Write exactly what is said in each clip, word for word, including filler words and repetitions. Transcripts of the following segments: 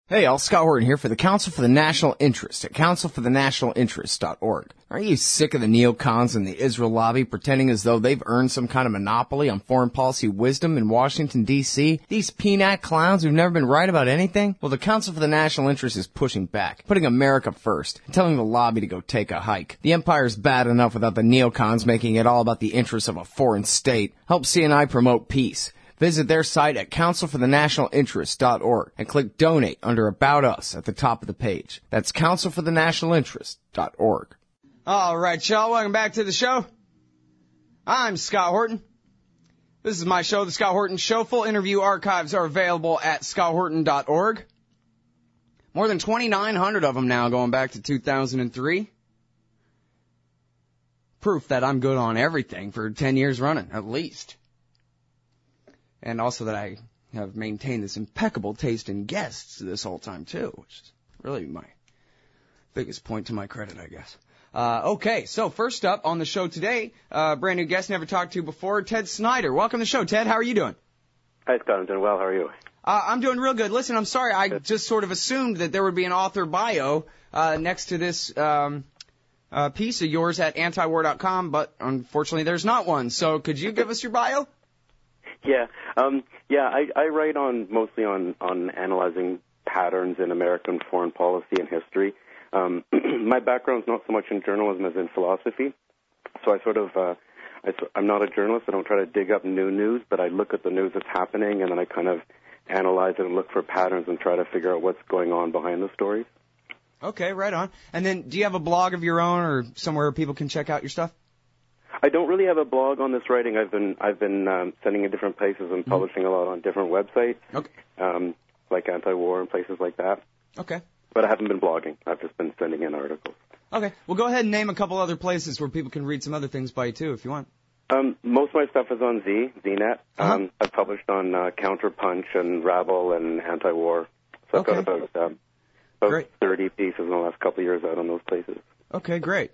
Hey, all, Scott Horton here for the Council for the National Interest at council for the national interest dot org. Aren't you sick of the neocons and the Israel lobby pretending as though they've earned some kind of monopoly on foreign policy wisdom in Washington, D C? These peanut clowns who've never been right about anything? Well, the Council for the National Interest is pushing back, putting America first, and telling the lobby to go take a hike. The empire's bad enough without the neocons making it all about the interests of a foreign state. Help C N I promote peace. Visit their site at council for the national interest dot org and click Donate under About Us at the top of the page. That's council for the national interest dot org. All right, y'all. Welcome back to the show. I'm Scott Horton. This is my show, The Scott Horton Show. Full interview archives are available at scott horton dot org. More than twenty-nine hundred of them now going back to two thousand three. Proof that I'm good on everything for ten years running, at least. And also that I have maintained this impeccable taste in guests this whole time, too, which is really my biggest point to my credit, I guess. Uh, okay, so first up on the show today, uh, brand new guest, never talked to before, Ted Snyder. Welcome to the show. Ted, how are you doing? Hi, Scott. I'm doing well. How are you? Uh, I'm doing real good. Listen, I'm sorry. I Good. just sort of assumed that there would be an author bio uh, next to this um, uh, piece of yours at anti war dot com, but unfortunately there's not one. So could you give us your bio? Yeah, um, yeah. I, I write on mostly on, on analyzing patterns in American foreign policy and history. Um, my background's not so much in journalism as in philosophy, so I sort of uh, I, I'm not a journalist. I don't try to dig up new news, but I look at the news that's happening and then I kind of analyze it and look for patterns and try to figure out what's going on behind the stories. Okay, right on. And then, do you have a blog of your own or somewhere people can check out your stuff? I don't really have a blog on this writing. I've been I've been um, sending in different places and publishing a lot on different websites, Okay. um, like Anti-War and places like that. Okay. But I haven't been blogging. I've just been sending in articles. Okay. Well, go ahead and name a couple other places where people can read some other things by you, too, if you want. Um, most of my stuff is on Z, ZNet. Uh-huh. Um, I've published on uh, Counterpunch and Rabble and Anti-War. So I've Okay. got about, um, about Great. thirty pieces in the last couple of years out on those places. Okay, great.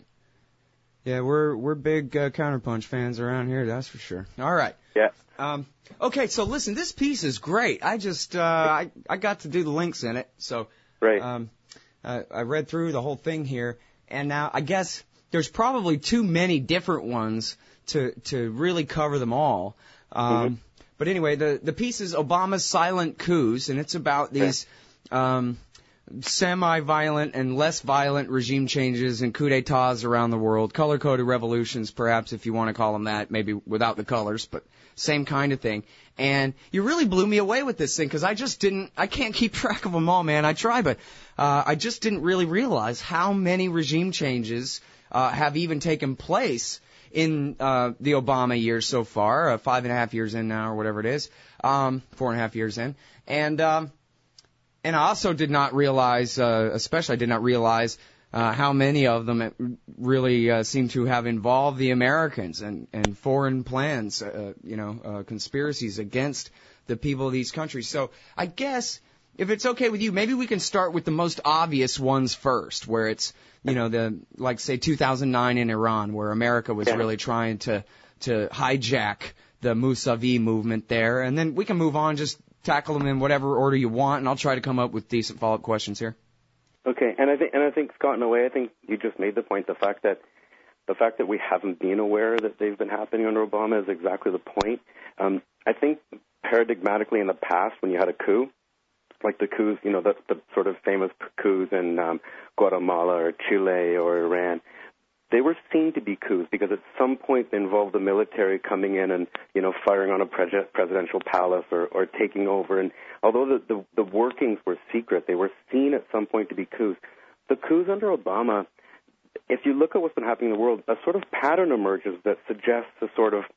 Yeah, we're we're big uh, Counterpunch fans around here, that's for sure. All right. Yeah. Um, okay, so listen, this piece is great. I just uh, I I got to do the links in it, so Right. um, I, I read through the whole thing here, and now I guess there's probably too many different ones to to really cover them all. Um, Mm-hmm. But anyway, the the piece is Obama's Silent Coups, and it's about these um, semi-violent and less violent regime changes and coup d'etats around the world, color-coded revolutions, perhaps, if you want to call them that, maybe without the colors, but same kind of thing. And you really blew me away with this thing, because I just didn't, I can't keep track of them all, man. I try, but uh, I just didn't really realize how many regime changes uh, have even taken place in uh, the Obama years so far, uh, five and a half years in now, or whatever it is, um, four and a half years in. And um, And I also did not realize, uh, especially I did not realize uh, how many of them really uh, seem to have involved the Americans and, and foreign plans, uh, you know, uh, conspiracies against the people of these countries. So I guess if it's okay with you, maybe we can start with the most obvious ones first, where it's, you know, the like say two thousand nine in Iran, where America was Yeah. really trying to to hijack the Mousavi movement there, and then we can move on, just tackle them in whatever order you want, and I'll try to come up with decent follow-up questions here. Okay, and I think, and I think Scott, in a way, I think you just made the point. The fact that the fact that we haven't been aware that they've been happening under Obama is exactly the point. Um, I think paradigmatically in the past, when you had a coup, like the coups, you know, the, the sort of famous coups in um, Guatemala or Chile or Iran, they were seen to be coups because at some point they involved the military coming in and, you know, firing on a pre- presidential palace or, or taking over. And although the, the, the workings were secret, they were seen at some point to be coups. The coups under Obama, if you look at what's been happening in the world, a sort of pattern emerges that suggests a sort of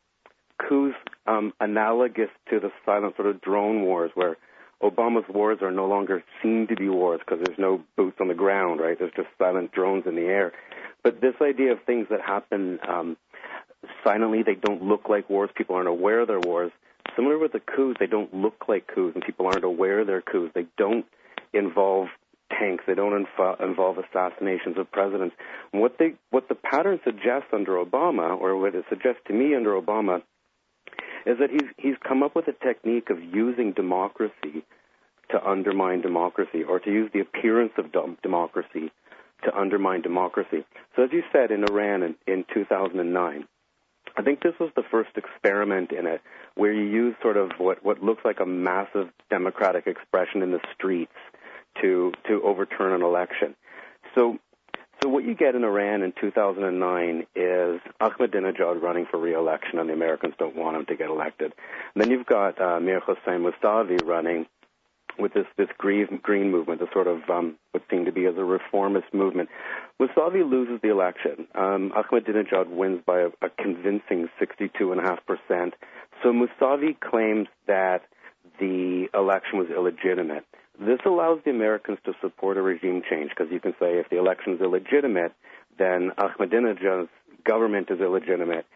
coups um, analogous to the silent sort of drone wars, where Obama's wars are no longer seen to be wars because there's no boots on the ground, right? There's just silent drones in the air. But this idea of things that happen um, silently, they don't look like wars, people aren't aware they're wars. Similar with the coups, they don't look like coups, and people aren't aware they're coups. They don't involve tanks. They don't inf- involve assassinations of presidents. And what they, what the pattern suggests under Obama, or what it suggests to me under Obama, is that he's he's come up with a technique of using democracy to undermine democracy, or to use the appearance of dem- democracy to undermine democracy. So as you said, in Iran in, in two thousand nine, I think this was the first experiment in it where you use sort of what, what looks like a massive democratic expression in the streets to to overturn an election. So so what you get in Iran in two thousand nine is Ahmadinejad running for re-election, and the Americans don't want him to get elected. And then you've got uh, Mir Hossein Mousavi running with this, this green, green movement, the sort of um, what seemed to be as a reformist movement. Mousavi loses the election. Um, Ahmadinejad wins by a, a convincing sixty-two point five percent. So Mousavi claims that the election was illegitimate. This allows the Americans to support a regime change, because you can say if the election is illegitimate, then Ahmadinejad's government is illegitimate.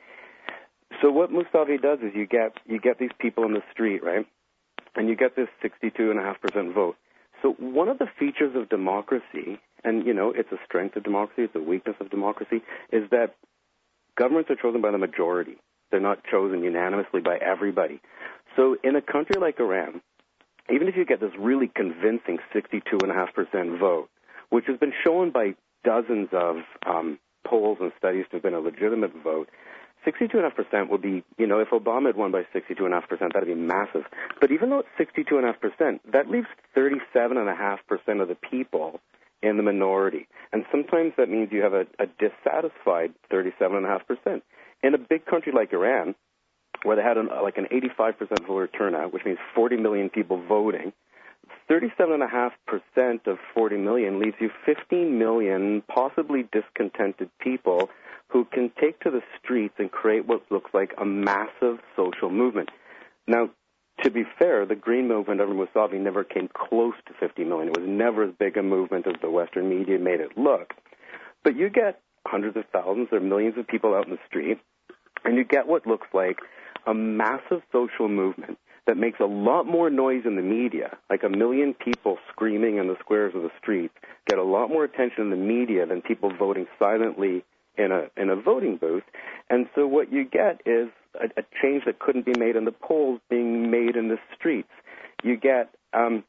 So what Mousavi does is you get you get these people in the street, right? And you get this sixty-two point five percent vote. So one of the features of democracy, and, you know, it's a strength of democracy, it's a weakness of democracy, is that governments are chosen by the majority. They're not chosen unanimously by everybody. So in a country like Iran, even if you get this really convincing sixty-two point five percent vote, which has been shown by dozens of um, polls and studies to have been a legitimate vote, sixty-two point five percent would be, you know, if Obama had won by sixty-two point five percent, that would be massive. But even though it's sixty-two point five percent, that leaves thirty-seven point five percent of the people in the minority. And sometimes that means you have a, a dissatisfied thirty-seven point five percent. In a big country like Iran, where they had an, like an eighty-five percent voter turnout, which means forty million people voting, thirty-seven point five percent of forty million leaves you fifteen million possibly discontented people who can take to the streets and create what looks like a massive social movement. Now, to be fair, the Green Movement under Mousavi never came close to fifty million. It was never as big a movement as the Western media made it look. But you get hundreds of thousands or millions of people out in the street, and you get what looks like a massive social movement that makes a lot more noise in the media, like a million people screaming in the squares of the streets, get a lot more attention in the media than people voting silently in a in a voting booth. And so what you get is a, a change that couldn't be made in the polls being made in the streets. You get um,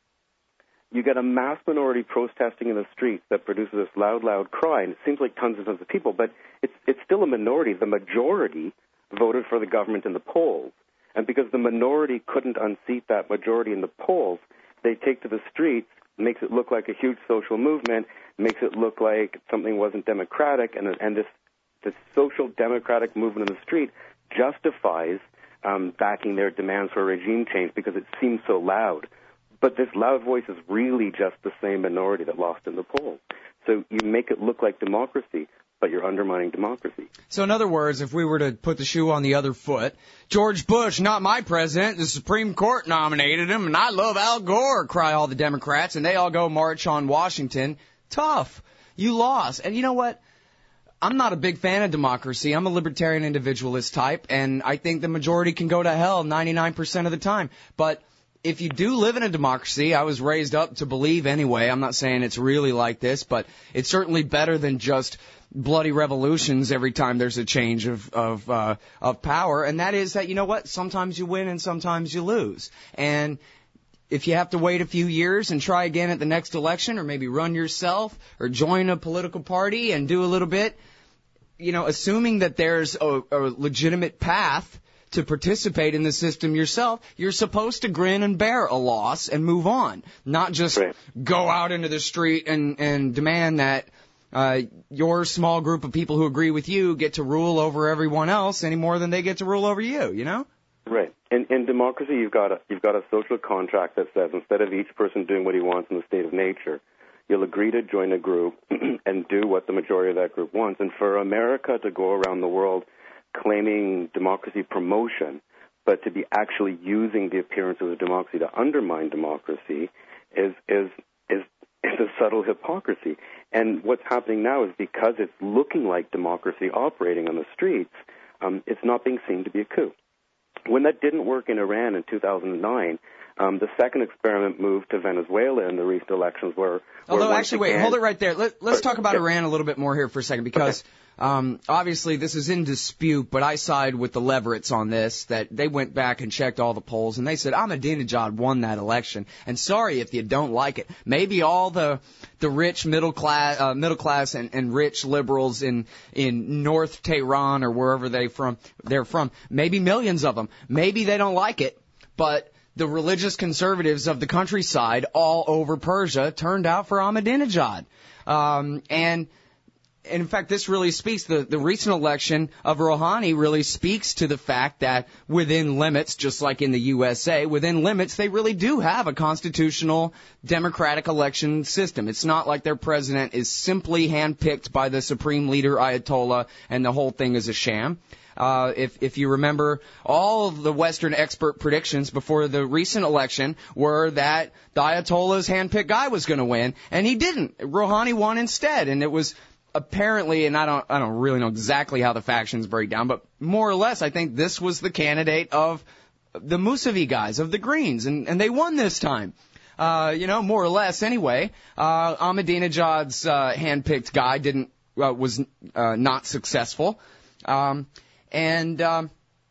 you get a mass minority protesting in the streets that produces this loud, loud cry, and it seems like tons and tons of people, but it's it's still a minority. The majority voted for the government in the polls. And because the minority couldn't unseat that majority in the polls, they take to the streets, makes it look like a huge social movement, makes it look like something wasn't democratic, and and this this social democratic movement in the street justifies um, backing their demands for a regime change because it seems so loud. But this loud voice is really just the same minority that lost in the polls. So you make it look like democracy, but you're undermining democracy. So in other words, if we were to put the shoe on the other foot, George Bush, not my president, the Supreme Court nominated him, and I love Al Gore, cry all the Democrats, and they all go march on Washington. Tough. You lost. And you know what? I'm not a big fan of democracy. I'm a libertarian individualist type, and I think the majority can go to hell ninety-nine percent of the time. But if you do live in a democracy, I was raised up to believe anyway. I'm not saying it's really like this, but it's certainly better than just bloody revolutions every time there's a change of of uh, of power. And that is that, you know what? Sometimes you win and sometimes you lose. And if you have to wait a few years and try again at the next election, or maybe run yourself or join a political party and do a little bit, you know, assuming that there's a, a legitimate path to participate in the system yourself, you're supposed to grin and bear a loss and move on, not just right. go out into the street and, and demand that uh, your small group of people who agree with you get to rule over everyone else any more than they get to rule over you, you know? Right. In, in democracy, you've got a, you've got a social contract that says instead of each person doing what he wants in the state of nature, you'll agree to join a group and do what the majority of that group wants. And for America to go around the world claiming democracy promotion, but to be actually using the appearances of democracy to undermine democracy is is is is a subtle hypocrisy. And what's happening now is because it's looking like democracy operating on the streets, um, it's not being seen to be a coup. When that didn't work in Iran in two thousand nine, Um, the second experiment moved to Venezuela in the recent elections where... Although, where actually, wait, again, hold it right there. Let, let's talk about okay. Iran a little bit more here for a second, because okay. um, obviously this is in dispute, but I side with the Leverets on this, that they went back and checked all the polls, and they said Ahmadinejad won that election. And sorry if you don't like it. Maybe all the the rich middle class, uh, middle class and, and rich liberals in in North Tehran or wherever they from they're from, maybe millions of them, maybe they don't like it, but the religious conservatives of the countryside all over Persia turned out for Ahmadinejad. Um, and, and in fact, this really speaks, the, the recent election of Rouhani really speaks to the fact that within limits, just like in the U S A, within limits, they really do have a constitutional democratic election system. It's not like their president is simply handpicked by the supreme leader Ayatollah and the whole thing is a sham. Uh, if, if you remember, all of the Western expert predictions before the recent election were that the Ayatollah's handpicked guy was going to win, and he didn't. Rouhani won instead, and it was apparently, and I don't, I don't really know exactly how the factions break down, but more or less, I think this was the candidate of the Mousavi guys, of the Greens, and, and they won this time. Uh, you know, more or less anyway. Uh, Ahmadinejad's, uh, handpicked guy didn't, uh, was, uh, not successful. Um, And um,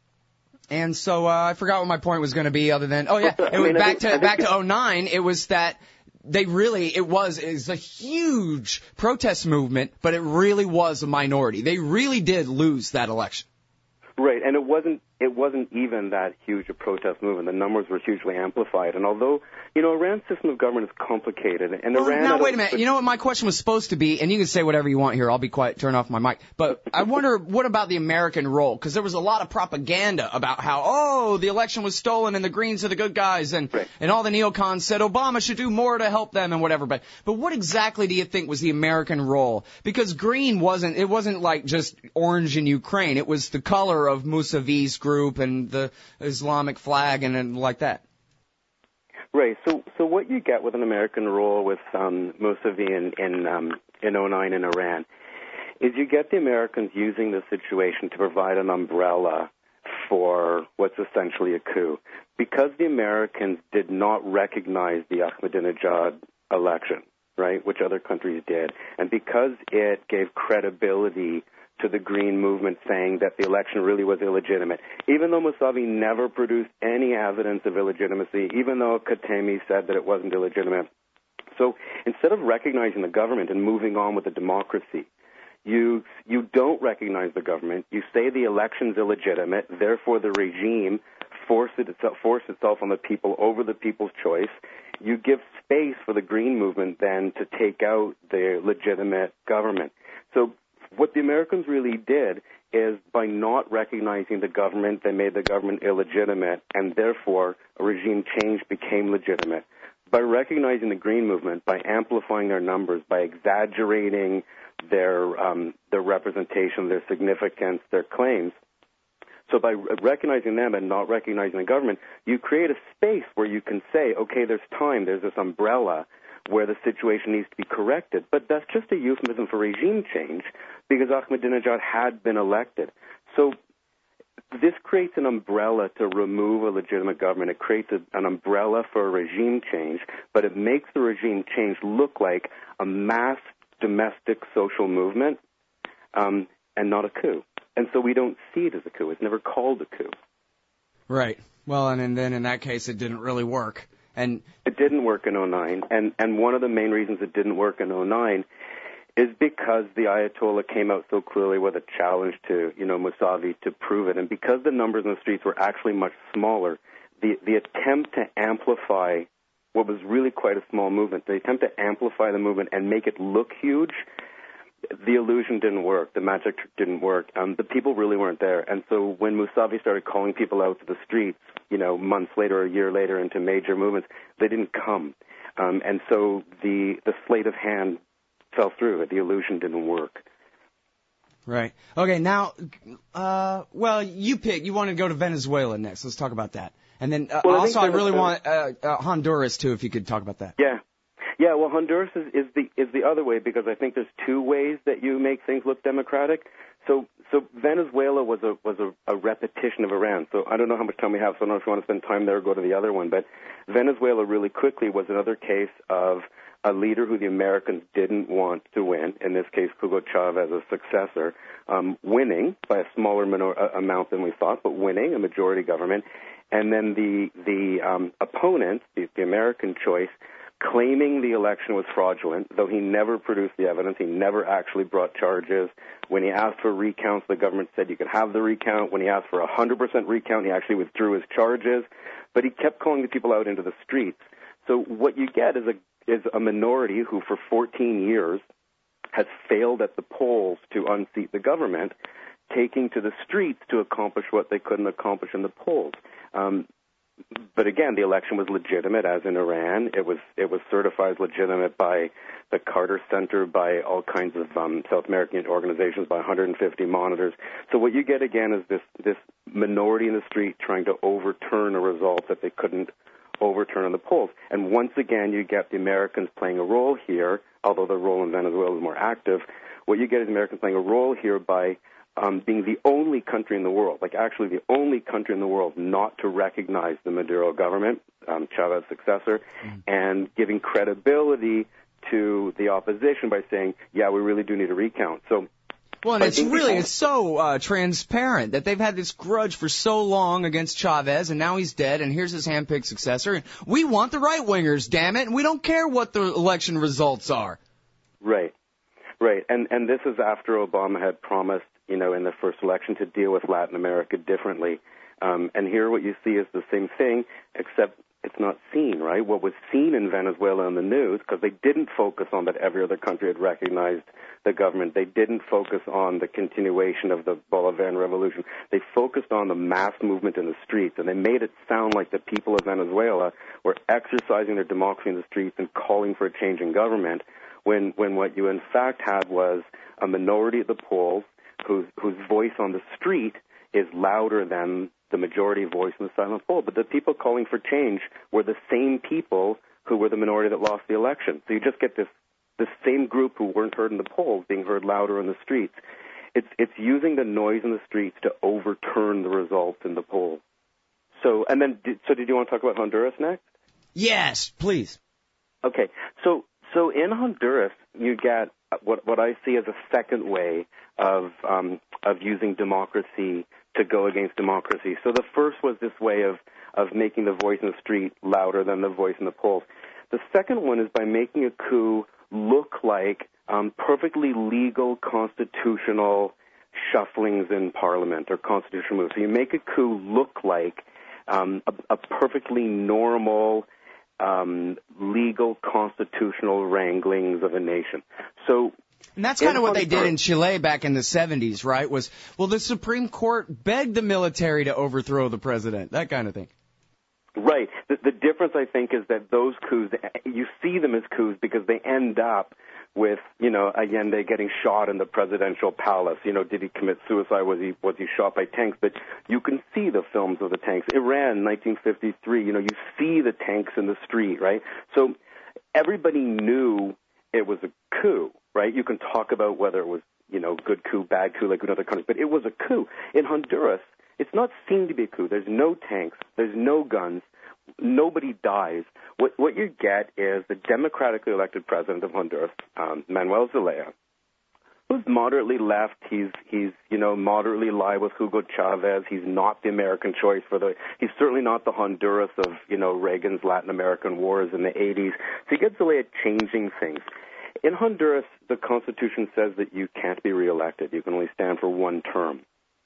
and so uh, I forgot what my point was going to be, other than oh yeah, it was back to back to oh nine. It was that they really it was it was a huge protest movement, but it really was a minority. They really did lose that election. Right, and it wasn't it wasn't even that huge a protest movement. The numbers were hugely amplified, and although you know Iran's system of government is complicated, and well, Iran. Now wait a minute. You know what my question was supposed to be, and you can say whatever you want here. I'll be quiet, turn off my mic. But I wonder what about the American role? Because there was a lot of propaganda about how oh the election was stolen and the Greens are the good guys, and right. and all the neocons said Obama should do more to help them and whatever. But but what exactly do you think was the American role? Because green wasn't it wasn't like just orange in Ukraine. It was the color of Mousavi's group and the Islamic flag and, and like that. Right. So, so what you get with an American role with um, Mousavi in in, um, in oh nine in Iran is you get the Americans using the situation to provide an umbrella for what's essentially a coup, because the Americans did not recognize the Ahmadinejad election, right, which other countries did, and because it gave credibility to the Green movement saying that the election really was illegitimate. Even though Mousavi never produced any evidence of illegitimacy, even though Khatami said that it wasn't illegitimate. So instead of recognizing the government and moving on with the democracy, you you don't recognize the government. You say the election's illegitimate, therefore the regime forced itself, forced itself on the people over the people's choice. You give space for the Green movement then to take out the legitimate government. So what the Americans really did is, by not recognizing the government, they made the government illegitimate, and therefore a regime change became legitimate. By recognizing the Green movement, by amplifying their numbers, by exaggerating their um, their representation, their significance, their claims, so by recognizing them and not recognizing the government, you create a space where you can say, okay, there's time, there's this umbrella where the situation needs to be corrected. But that's just a euphemism for regime change, because Ahmadinejad had been elected. So this creates an umbrella to remove a legitimate government. It creates a, an umbrella for a regime change, but it makes the regime change look like a mass domestic social movement um, and not a coup. And so we don't see it as a coup. It's never called a coup. Right. Well, and, and then in that case, it didn't really work. And it didn't work in oh nine, and, and one of the main reasons it didn't work in oh nine is because the Ayatollah came out so clearly with a challenge to, you know, Mousavi to prove it, and because the numbers in the streets were actually much smaller, the the attempt to amplify what was really quite a small movement, the attempt to amplify the movement and make it look huge, the illusion didn't work, the magic didn't work. Um, the people really weren't there, and so when Mousavi started calling people out to the streets, you know, months later or a year later into major movements, they didn't come. Um, and so the, the sleight of hand fell through. The illusion didn't work. Right. Okay, now, uh, well, you pick. You want to go to Venezuela next. Let's talk about that. And then uh, well, also, I, I really uh, want uh, uh, Honduras, too, if you could talk about that. Yeah. Yeah, well, Honduras is, is the is the other way, because I think there's two ways that you make things look democratic. So so Venezuela was a was a, a repetition of Iran. So I don't know how much time we have, so I don't know if you want to spend time there or go to the other one. But Venezuela really quickly was another case of a leader who the Americans didn't want to win, in this case Hugo Chavez, a successor, um, winning by a smaller minor- uh, amount than we thought, but winning a majority government. And then the the um, opponent, the, the American choice, claiming the election was fraudulent, though he never produced the evidence. He never actually brought charges. When he asked for recounts, the government said you could have the recount. When he asked for a one hundred percent recount, he actually withdrew his charges. But he kept calling the people out into the streets. So what you get is a is a minority who for fourteen years has failed at the polls to unseat the government, taking to the streets to accomplish what they couldn't accomplish in the polls. Um, But again, the election was legitimate, as in Iran. It was it was certified as legitimate by the Carter Center, by all kinds of um, South American organizations, by one hundred fifty monitors. So what you get again is this this minority in the street trying to overturn a result that they couldn't overturn in the polls. And once again, you get the Americans playing a role here, although the role in Venezuela is more active. What you get is Americans playing a role here by Um, being the only country in the world, like actually the only country in the world not to recognize the Maduro government, um, Chavez's successor, mm. and giving credibility to the opposition by saying, yeah, we really do need a recount. So, well, and it's really it's so uh, transparent that they've had this grudge for so long against Chavez, and now he's dead, and here's his handpicked successor. And we want the right-wingers, damn it, and we don't care what the election results are. Right, right. And, and this is after Obama had promised, you know, in the first election to deal with Latin America differently. Um, and here what you see is the same thing, except it's not seen, right? What was seen in Venezuela in the news, because they didn't focus on that every other country had recognized the government. They didn't focus on the continuation of the Bolivarian revolution. They focused on the mass movement in the streets, and they made it sound like the people of Venezuela were exercising their democracy in the streets and calling for a change in government, when, when what you in fact had was a minority at the polls, Whose, whose voice on the street is louder than the majority voice in the silent poll. But the people calling for change were the same people who were the minority that lost the election. So you just get this this same group who weren't heard in the polls being heard louder in the streets. It's it's using the noise in the streets to overturn the results in the polls. So and then so did you want to talk about Honduras next? Yes, please. Okay, so so in Honduras you get what what I see as a second way of um, of using democracy to go against democracy. So the first was this way of, of making the voice in the street louder than the voice in the polls. The second one is by making a coup look like um, perfectly legal constitutional shufflings in Parliament or constitutional moves. So you make a coup look like um, a, a perfectly normal um, legal constitutional wranglings of a nation. So And that's kind of what they did in Chile back in the seventies, right? Was, well, the Supreme Court begged the military to overthrow the president, that kind of thing. Right. The, the difference, I think, is that those coups, you see them as coups because they end up with, you know, Allende getting shot in the presidential palace. You know, did he commit suicide? Was he was he shot by tanks? But you can see the films of the tanks. Iran, nineteen fifty-three, you know, you see the tanks in the street, right? So everybody knew it was a coup. Right? You can talk about whether it was, you know, good coup, bad coup, like in other countries, but it was a coup. In Honduras, it's not seen to be a coup. There's no tanks. There's no guns. Nobody dies. What what you get is the democratically elected president of Honduras, um, Manuel Zelaya, who's moderately left. He's he's you know moderately lie with Hugo Chavez. He's not the American choice for the. He's certainly not the Honduras of you know Reagan's Latin American wars in the eighties. So you get Zelaya changing things. In Honduras, the Constitution says that you can't be reelected. You can only stand for one term.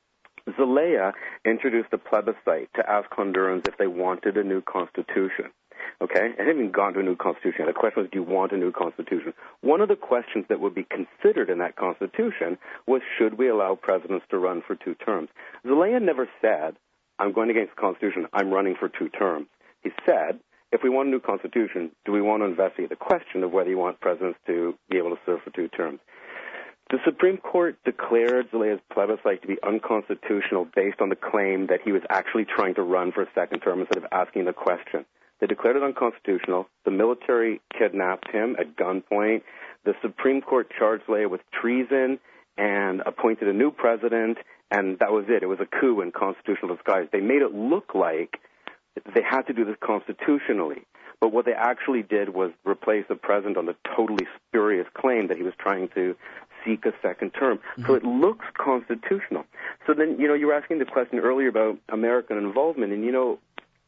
Zelaya introduced a plebiscite to ask Hondurans if they wanted a new constitution. Okay? It hadn't even gone to a new constitution. The question was, do you want a new constitution? One of the questions that would be considered in that constitution was, should we allow presidents to run for two terms? Zelaya never said, I'm going against the Constitution, I'm running for two terms. He said, if we want a new constitution, do we want to investigate the question of whether you want presidents to be able to serve for two terms? The Supreme Court declared Zelaya's plebiscite to be unconstitutional based on the claim that he was actually trying to run for a second term instead of asking the question. They declared it unconstitutional. The military kidnapped him at gunpoint. The Supreme Court charged Zelaya with treason and appointed a new president, and that was it. It was a coup in constitutional disguise. They made it look like they had to do this constitutionally. But what they actually did was replace the president on the totally spurious claim that he was trying to seek a second term. Mm-hmm. So it looks constitutional. So then, you know, you were asking the question earlier about American involvement, and, you know,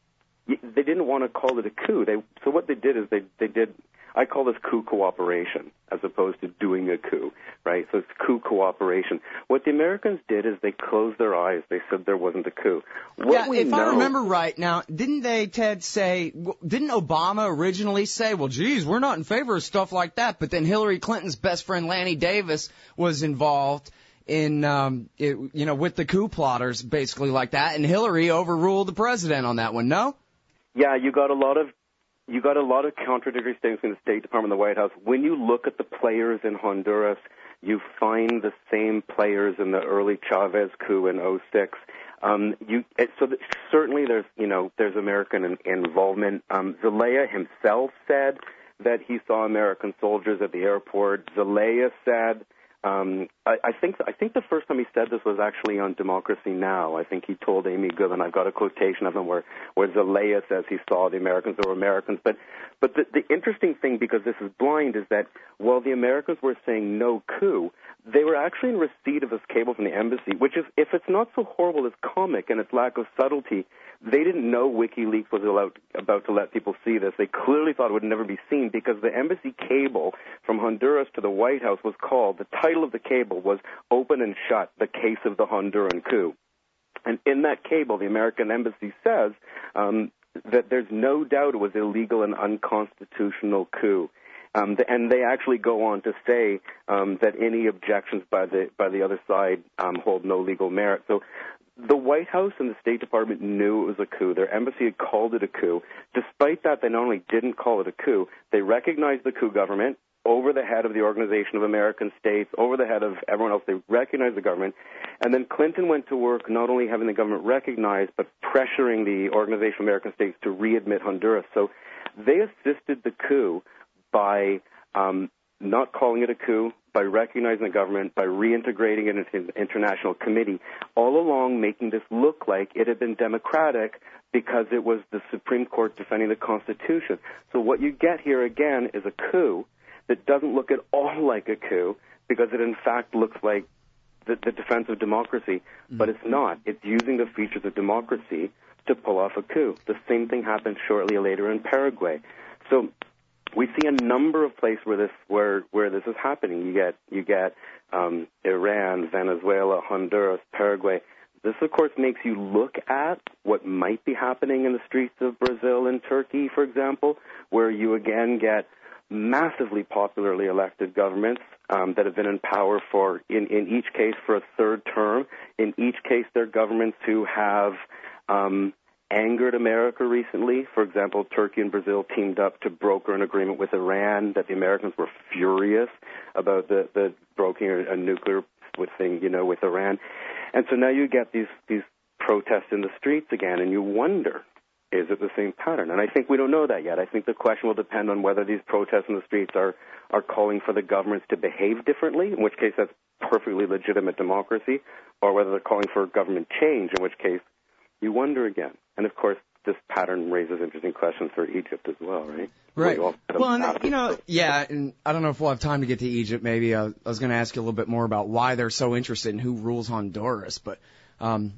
they didn't want to call it a coup. They So what they did is they, they did, I call this coup cooperation as opposed to doing a coup, right? So it's coup cooperation. What the Americans did is they closed their eyes. They said there wasn't a coup. What yeah, we if know, I remember right, now, didn't they, Ted, say, didn't Obama originally say, well, geez, we're not in favor of stuff like that, but then Hillary Clinton's best friend Lanny Davis was involved in, um, it, you know, with the coup plotters, basically like that, and Hillary overruled the president on that one, no? Yeah, you got a lot of You got a lot of contradictory statements in the State Department and the White House. When you look at the players in Honduras, you find the same players in the early Chavez coup in oh six. Um, you, it, so that certainly there's, you know, there's American in, involvement. Um, Zelaya himself said that he saw American soldiers at the airport. Zelaya said, um, I, I think I think the first time he said this was actually on Democracy Now! I think he told Amy Goodman, I've got a quotation of him where, where Zelaya says he saw the Americans that were Americans. But but the, the interesting thing, because this is blind, is that while the Americans were saying no coup, they were actually in receipt of this cable from the embassy, which is, if it's not so horrible, it's comic and its lack of subtlety. They didn't know WikiLeaks was allowed, about to let people see this. They clearly thought it would never be seen because the embassy cable from Honduras to the White House was called, the title of the cable was Open and Shut, the Case of the Honduran Coup. And in that cable, the American embassy says um, that there's no doubt it was illegal and unconstitutional coup. Um, and they actually go on to say um, that any objections by the by the other side um, hold no legal merit. So the White House and the State Department knew it was a coup. Their embassy had called it a coup. Despite that, they not only didn't call it a coup, they recognized the coup government over the head of the Organization of American States, over the head of everyone else. They recognized the government. And then Clinton went to work not only having the government recognized, but pressuring the Organization of American States to readmit Honduras. So they assisted the coup by um, not calling it a coup, by recognizing the government, by reintegrating it into the International Committee, all along making this look like it had been democratic because it was the Supreme Court defending the Constitution. So what you get here, again, is a coup that doesn't look at all like a coup because it, in fact, looks like the, the defense of democracy, mm-hmm. but it's not. It's using the features of democracy to pull off a coup. The same thing happened shortly later in Paraguay. So we see a number of places where this where where this is happening. You get you get um, Iran, Venezuela, Honduras, Paraguay. This, of course, makes you look at what might be happening in the streets of Brazil and Turkey, for example, where you again get massively popularly elected governments um, that have been in power for, in, in each case, for a third term. In each case, they're governments who have um, angered America recently. For example, Turkey and Brazil teamed up to broker an agreement with Iran that the Americans were furious about the, the brokering a nuclear thing, you know, with Iran. And so now you get these, these protests in the streets again, and you wonder, is it the same pattern? And I think we don't know that yet. I think the question will depend on whether these protests in the streets are, are calling for the governments to behave differently, in which case that's perfectly legitimate democracy, or whether they're calling for government change, in which case you wonder again. And, of course, this pattern raises interesting questions for Egypt as well, right? Right. Well, and, you know, yeah, and I don't know if we'll have time to get to Egypt. Maybe I, I was going to ask you a little bit more about why they're so interested in who rules Honduras, but, um,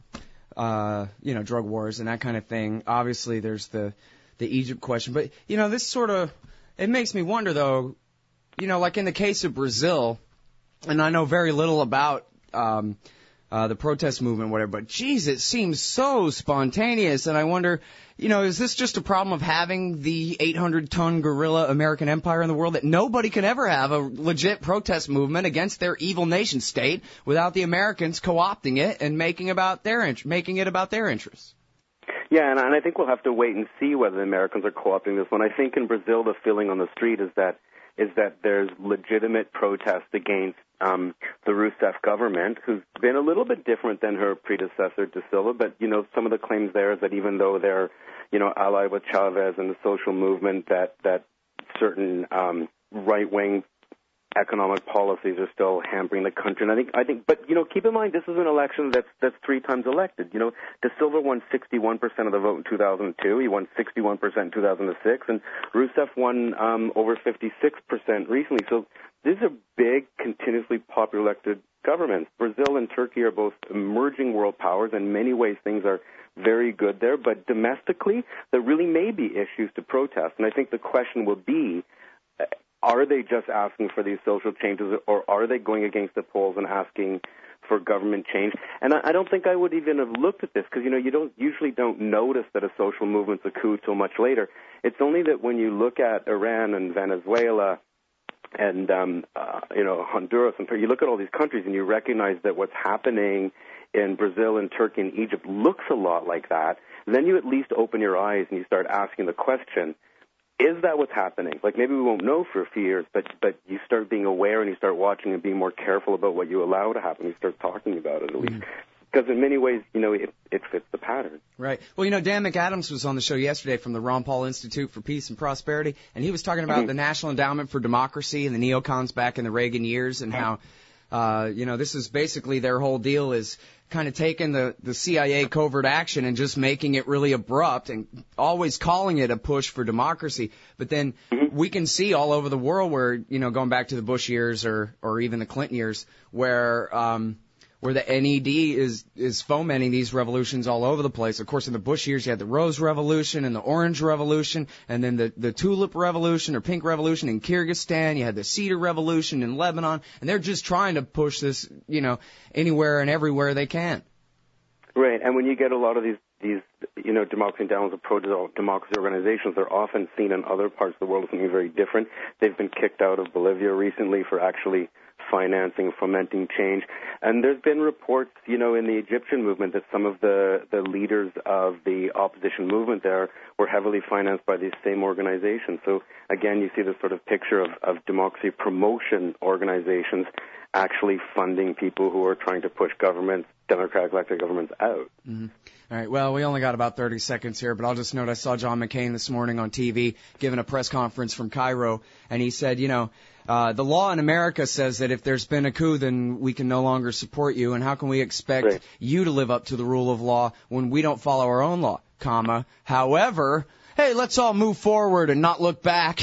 uh, you know, drug wars and that kind of thing. Obviously, there's the the Egypt question. But, you know, this sort of, it makes me wonder, though, you know, like in the case of Brazil, and I know very little about um, uh, the protest movement, whatever, but, geez, it seems so spontaneous. And I wonder, you know, is this just a problem of having the eight hundred ton gorilla American empire in the world that nobody can ever have a legit protest movement against their evil nation state without the Americans co-opting it and making about their int- making it about their interests? Yeah, and, and I think we'll have to wait and see whether the Americans are co-opting this one. I think in Brazil the feeling on the street is that is that there's legitimate protest against um, the Rousseff government, who's been a little bit different than her predecessor, De Silva. But, you know, some of the claims there is that even though they're, you know, allied with Chavez and the social movement, that, that certain um, right-wing economic policies are still hampering the country. And I think, I think, but, you know, keep in mind, this is an election that's, that's three times elected. You know, De Silva won sixty-one percent of the vote in two thousand two. He won sixty-one percent in two thousand six. And Rousseff won um, over fifty-six percent recently. So these are big, continuously popular elected governments. Brazil and Turkey are both emerging world powers. In many ways, things are very good there. But domestically, there really may be issues to protest. And I think the question will be, are they just asking for these social changes, or are they going against the polls and asking for government change? And I, I don't think I would even have looked at this, because, you know, you don't usually don't notice that a social movement's a coup till much later. It's only that when you look at Iran and Venezuela and, um, uh, you know, Honduras, and you look at all these countries and you recognize that what's happening in Brazil and Turkey and Egypt looks a lot like that, then you at least open your eyes and you start asking the question, is that what's happening? Like, maybe we won't know for a few years, but but you start being aware and you start watching and being more careful about what you allow to happen. You start talking about it at least. Because in many ways, you know, it, it fits the pattern. Right. Well, you know, Dan McAdams was on the show yesterday from the Ron Paul Institute for Peace and Prosperity, and he was talking about mm-hmm. the National Endowment for Democracy and the neocons back in the Reagan years, and how, uh, you know, this is basically their whole deal is kind of taking the, the C I A covert action and just making it really abrupt and always calling it a push for democracy. But then mm-hmm. we can see all over the world where, you know, going back to the Bush years or, or even the Clinton years, where um, where the N E D is, is fomenting these revolutions all over the place. Of course, in the Bush years, you had the Rose Revolution and the Orange Revolution, and then the, the Tulip Revolution or Pink Revolution in Kyrgyzstan. You had the Cedar Revolution in Lebanon, and they're just trying to push this, you know, anywhere and everywhere they can. Right, and when you get a lot of these, these you know, democracy endowments or pro-democracy organizations, they're often seen in other parts of the world as something very different. They've been kicked out of Bolivia recently for actually financing, fomenting change. And there's been reports, you know, in the Egyptian movement that some of the, the leaders of the opposition movement there were heavily financed by these same organizations. So, again, you see this sort of picture of, of democracy promotion organizations actually funding people who are trying to push governments, democratic elected governments, out. Mm-hmm. All right, well, we only got about thirty seconds here, but I'll just note I saw John McCain this morning on T V giving a press conference from Cairo, and he said, you know, uh, the law in America says that if there's been a coup, then we can no longer support you, and how can we expect right. you to live up to the rule of law when we don't follow our own law, comma, however, hey, let's all move forward and not look back.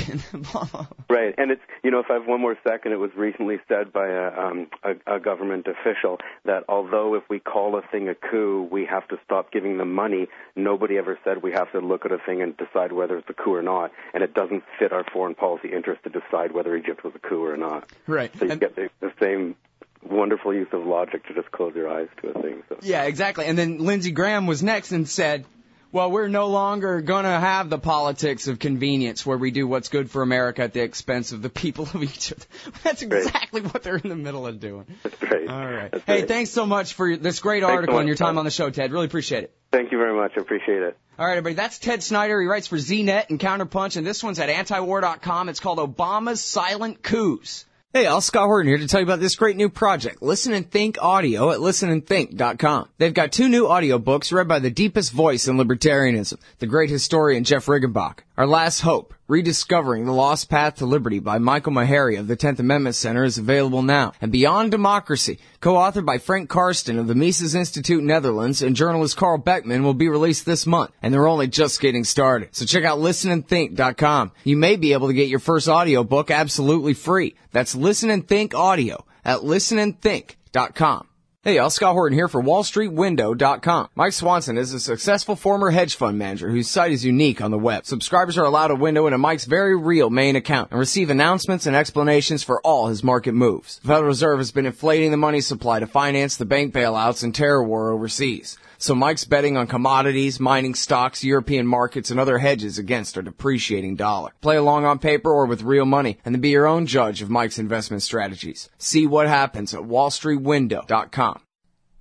Right, and it's, you know, if I have one more second, it was recently said by a, um, a, a government official that although if we call a thing a coup, we have to stop giving them money, nobody ever said we have to look at a thing and decide whether it's a coup or not, and it doesn't fit our foreign policy interest to decide whether Egypt was a coup or not. Right. So you and get the, the same wonderful use of logic to just close your eyes to a thing. So. Yeah, exactly. And then Lindsey Graham was next and said, well, we're no longer going to have the politics of convenience where we do what's good for America at the expense of the people of Egypt. That's exactly right. what they're in the middle of doing. That's great. All right. That's hey, great. Thanks so much for this great thanks article so and your time Tom. on the show, Ted. Really appreciate it. Thank you very much. I appreciate it. All right, everybody. That's Ted Snyder. He writes for Z net and Counterpunch, and this one's at antiwar dot com. It's called Obama's Silent Coups. Hey, all, Scott Horton here to tell you about this great new project, Listen and Think Audio at listen and think dot com. They've got two new audiobooks read by the deepest voice in libertarianism, the great historian Jeff Riggenbach. Our Last Hope, Rediscovering the Lost Path to Liberty by Michael Maharrey of the tenth Amendment Center is available now. And Beyond Democracy, co-authored by Frank Karsten of the Mises Institute Netherlands and journalist Carl Beckman, will be released this month. And they're only just getting started. So check out listen and think dot com. You may be able to get your first audiobook absolutely free. That's Listen and Think Audio at listen and think dot com. Hey, y'all, Scott Horton here for wall street window dot com. Mike Swanson is a successful former hedge fund manager whose site is unique on the web. Subscribers are allowed a window into Mike's very real main account and receive announcements and explanations for all his market moves. The Federal Reserve has been inflating the money supply to finance the bank bailouts and terror war overseas. So Mike's betting on commodities, mining stocks, European markets, and other hedges against our depreciating dollar. Play along on paper or with real money, and then be your own judge of Mike's investment strategies. See what happens at wall street window dot com.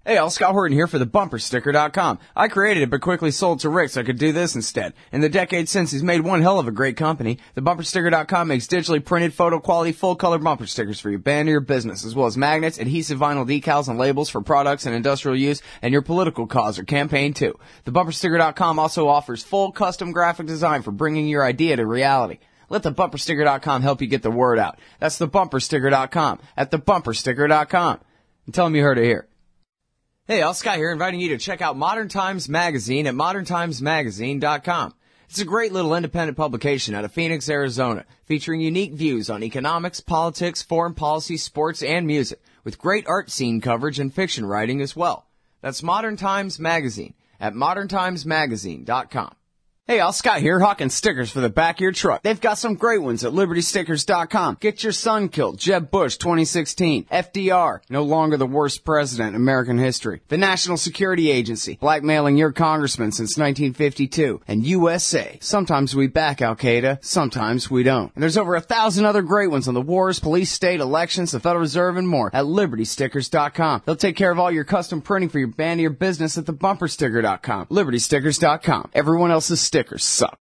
Hey, all, Scott Horton here for the bumper sticker dot com. I created it but quickly sold to Rick so I could do this instead. In the decades since, he's made one hell of a great company. The bumper sticker dot com makes digitally printed, photo-quality, full-color bumper stickers for your band or your business, as well as magnets, adhesive vinyl decals, and labels for products and industrial use and your political cause or campaign, too. The bumper sticker dot com also offers full custom graphic design for bringing your idea to reality. Let the bumper sticker dot com help you get the word out. That's the bumper sticker dot com at the bumper sticker dot com. And tell them you heard it here. Hey, Al Scott here, inviting you to check out Modern Times Magazine at modern times magazine dot com. It's a great little independent publication out of Phoenix, Arizona, featuring unique views on economics, politics, foreign policy, sports, and music, with great art scene coverage and fiction writing as well. That's Modern Times Magazine at modern times magazine dot com. Hey, Al Scott here, hawking stickers for the back of your truck. They've got some great ones at liberty stickers dot com. Get your son killed, Jeb Bush twenty sixteen. F D R, no longer the worst president in American history. The National Security Agency, blackmailing your congressman since nineteen fifty-two. And U S A, sometimes we back Al Qaeda, sometimes we don't. And there's over a thousand other great ones on the wars, police, state, elections, the Federal Reserve, and more at liberty stickers dot com. They'll take care of all your custom printing for your band or your business at the bumper sticker dot com. liberty stickers dot com. Everyone else's stickers suck.